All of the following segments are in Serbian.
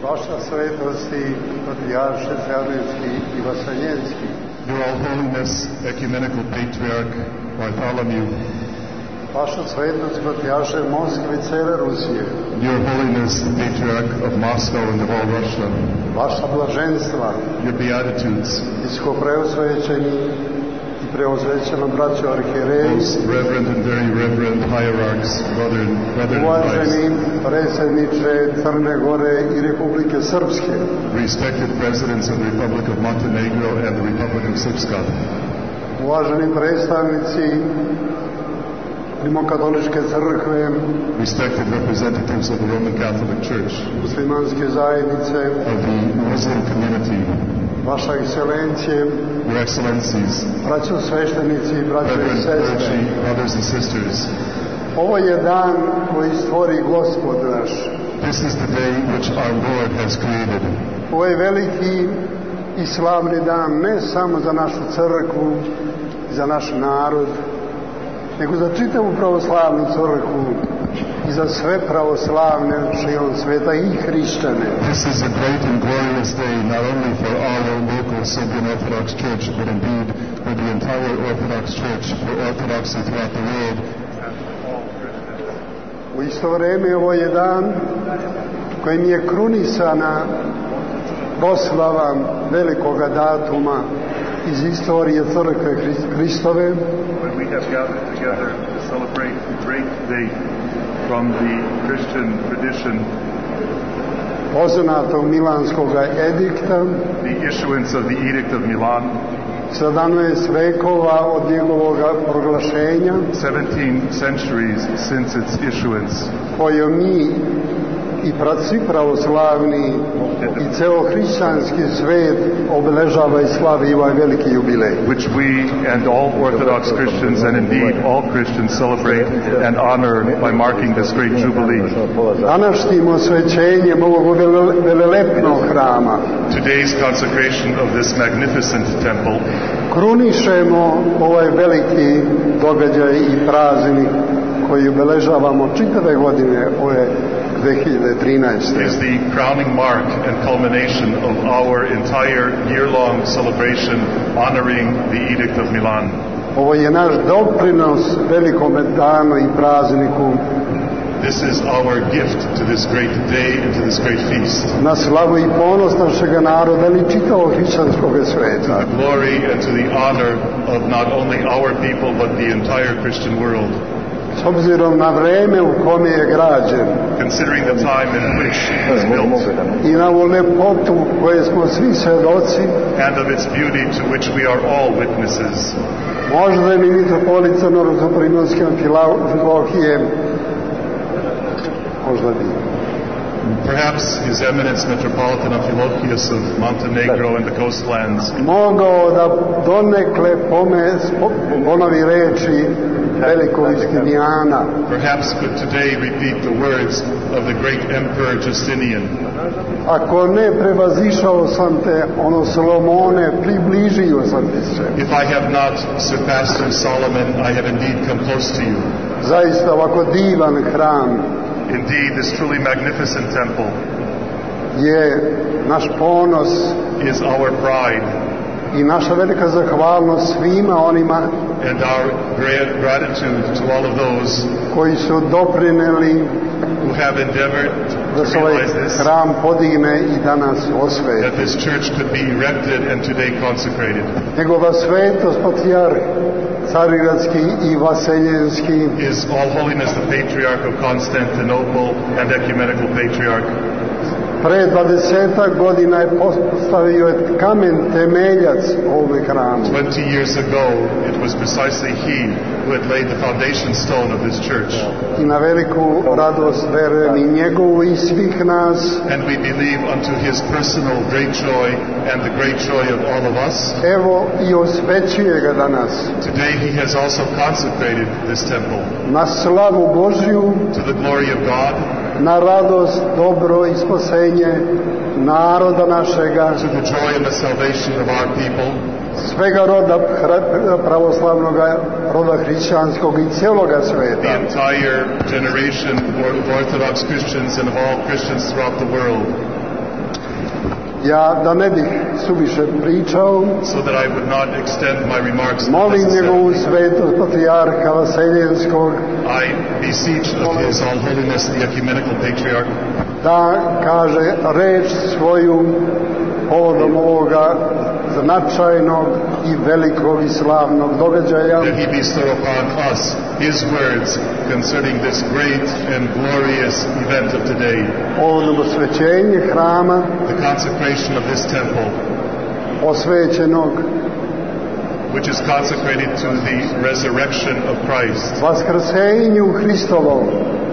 Vaša svetosti, patrijarše Crnogorski i Vaseljenski. Your All Holiness Ecumenical Patriarch Bartholomew. Vaša svetost, patrijarše Moskve i cele Rusije. Your Holiness Patriarch of Moscow and of all Russia. Vaša blaženstva. Your Beatitudes. Iskopreosvećeni i preosvećeno braćo arhijereji. Most reverend and very reverend hierarchs, brother in Uvaženi Christ. predsjedniče Crne Gore i Republike Srpske. Respected presidents of the Republic of Montenegro and the Republic of Srpska. Uvaženi predstavnici Rimokatoličke crkve. Respected representatives of the Roman Catholic Church. Muslimanske zajednice. Of the Muslim community. Vaša ekscelencije. Your Excellencies. Braćo sveštenici i braćo i sestre. Brothers and sisters. Ovo je dan koji stvori Gospod naš. This is the day which our Lord has created. Ovo je veliki i slavni dan ne samo za našu crkvu i za naš narod, nego za čitavu pravoslavnu crkvu i za sve pravoslavne širom sveta i hrišćane. This is a great and glorious day not only for our local Serbian Orthodox Church, but indeed for the entire Orthodox Church, for Orthodoxy throughout the world. U isto vreme ovo je dan kojim je krunisana proslava velikoga datuma iz istorije Crkve Hristove. When we have gathered together to celebrate the great day from the Christian tradition, poznatog Milanskog edikta, the issuance of the Edict of Milan, 17 vekova od njegovog proglašenja, 17 centuries since its issuance, koju mi i svi pravoslavni i ceo hrišćanski svet obeležava i slavi ovaj veliki jubilej. which we and all Orthodox Christians and indeed all Christians celebrate and honor by marking this great jubilee. Današnjim osvećenjem ovog velelepnog hrama Today's consecration of this magnificent temple krunišemo ovaj veliki događaj i praznik koji obeležavamo čitave godine ove 2013. is the crowning mark and culmination of our entire year-long celebration honoring the Edict of Milan. Ovo je naš doprinos velikom danu i prazniku This is our gift to this great day and to this great feast. na slavu i ponos našega naroda ili čitavog hrišćanskog sveta. The glory and to the honor of not only our people but the entire Christian world. S obzirom na vreme u kome je građen Considering the time in which it was built i na ovu lepotu koje smo svi svedoci, and of its beauty to which we are all witnesses. možda mi mitropolit Crnogorsko-primorske Amfilohije, možda bi Perhaps His Eminence Metropolitan Amphilochius of Montenegro and the coastlands mogao da donekle ponovi reči velikog Justinijana. perhaps could today repeat the words of the great Emperor Justinian. Ako ne prevazišao sam te, ono Solomone, približio sam ti se. If I have not surpassed you, Solomon, I have indeed come close to you. Zaista ovako divan hram Indeed, this truly magnificent temple je naš ponos is our pride i naša velika zahvalnost svima onima and our gratitude to all of those koji su doprineli who have endeavored da to se ovaj realize this, hram podigne i danas that osveti. this church could be erected and today consecrated. Njegova svetost patrijarh Carigradski i Vaseljenski His All Holiness the Patriarch of Constantinople and Ecumenical Patriarch pre 20 godina je postavio kamen temeljac ovog hrama. 20 years ago, it was precisely he who had laid the foundation stone of this church. I na veliku radost verujem i njegovu i svih nas. And we believe unto his personal great joy and the great joy of all of us. Evo i osvećuje ga danas. Today he has also consecrated this temple Na slavu Božju, to the glory of God, na radost, dobro i spasenje naroda našega, to the joy and the salvation of our people, svega roda pravoslavnog roda hrišćanskog i cijeloga the sveta. entire generation of Orthodox Christians and of all Christians throughout the world. Ja, da ne bih suviše pričao, so that I would not extend my remarks molim njegovu unnecessarily, svetost patrijarha Vaseljenskog I beseech of His All Holiness the Ecumenical Patriarch da kaže reč svoju povodom ovoga značajnog i velikog i slavnog događaja, that He bestow upon us His words concerning this great and glorious event of today, povodom osvećenja hrama the consecration of this temple, posvećenog which is consecrated to the resurrection of Christ, vaskrsenju Hristovom,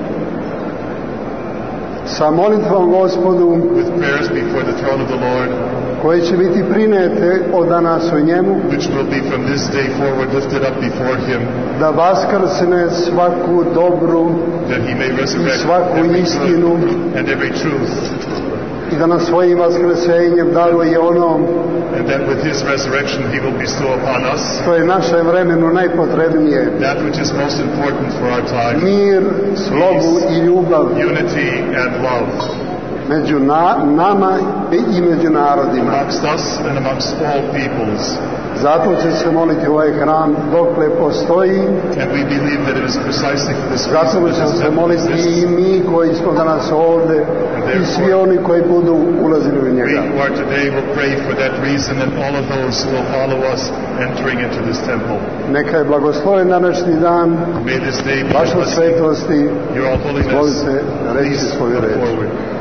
sa molitvom Gospodu with prayers before the throne of the Lord, koje će biti prinete od danas u njemu, which will be from this day forward lifted up before Him, da vaskrsne svaku dobru that He may i resurrect svaku every istinu good and every truth, i da na svojim vaskrsenjem daruje ono and that with His resurrection He will bestow upon us što je našem vremenu najpotrebnije: that which is most important for our time, mir, slogu i ljubav unity and love među nama i među narodima. amongst us and amongst all peoples. Zato će se moliti ovaj hram dokle postoji, And we believe that it is precisely for this zato reason that će this se temple moliti exists. i mi koji smo danas ovde i svi oni koji budu ulazili u We njega. who are today will pray for that reason, and all of those who will follow us entering into this temple. Neka je blagosloven današnji dan, May this day be a vaša blessing. svetosti, Your All Holiness, izvolite reći please svoju come reč. forward.